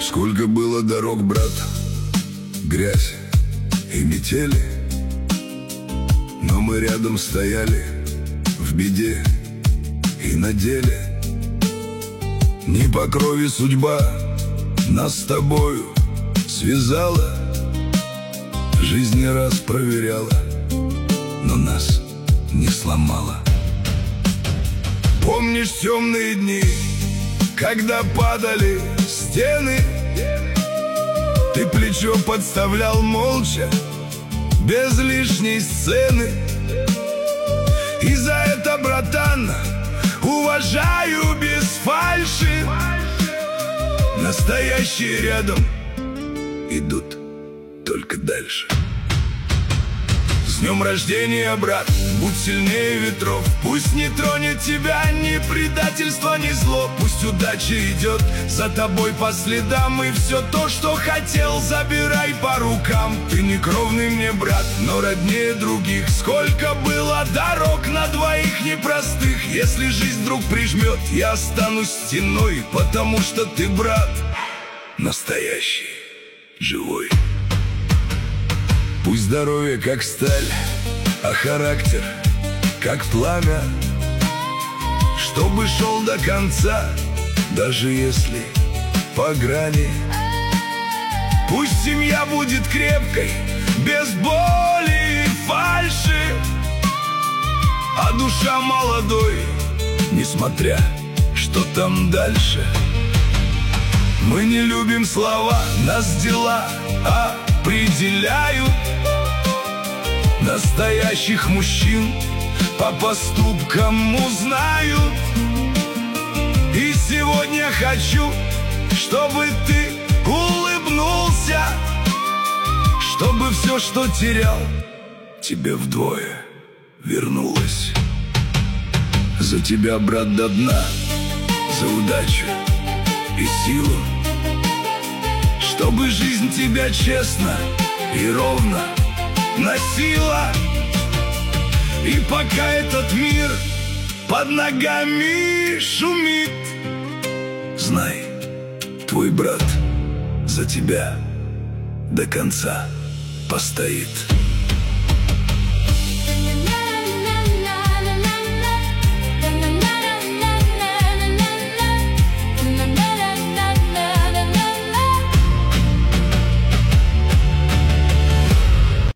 Сколько было дорог, брат, грязь и метели, но мы рядом стояли в беде и на деле. Не по крови судьба нас с тобою связала, жизнь не раз проверяла, но нас не сломала. Помнишь темные дни, когда падали стены? Ты плечо подставлял молча, без лишней сцены. И за это, братан, уважаю без фальши. Настоящие рядом идут только дальше. С днем рождения, брат, будь сильнее ветров. Пусть не тронет тебя ни предательство, ни зло. Пусть удача идет за тобой по следам, и все то, что хотел, забирай по рукам. Ты не кровный мне брат, но роднее других. Сколько было дорог на двоих непростых. Если жизнь вдруг прижмет, я останусь стеной, потому что ты, брат, настоящий, живой. Пусть здоровье как сталь, а характер как пламя, чтобы шел до конца, даже если по грани. Пусть семья будет крепкой, без боли и фальши, а душа молодой, несмотря что там дальше. Мы не любим слова, нас дела определяют. Настоящих мужчин по поступкам узнают. И сегодня хочу, чтобы ты улыбнулся, чтобы все, что терял, тебе вдвое вернулось. За тебя, брат, до дна, за удачу и силу, чтобы жизнь тебя честно и ровно носила. И пока этот мир под ногами шумит, знай, твой брат за тебя до конца постоит.